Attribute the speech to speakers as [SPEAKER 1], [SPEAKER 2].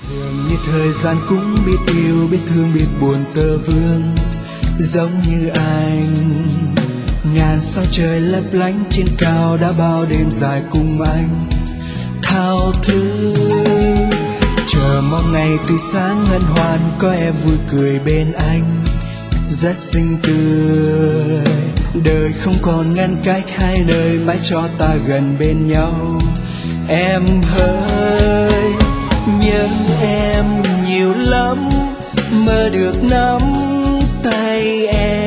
[SPEAKER 1] Thường như thời gian cũng biết yêu, biết thương, biết buồn tơ vương, giống như anh. Ngàn sao trời lấp lánh trên cao, đã bao đêm dài cùng anh thao thức. Chờ mong ngày tươi sáng hân hoan, có em vui cười bên anh rất xinh tươi. Đời không còn ngăn cách hai nơi, mãi cho ta gần bên nhau. Em hỡi nhớ em nhiều lắm, mơ được nắm tay em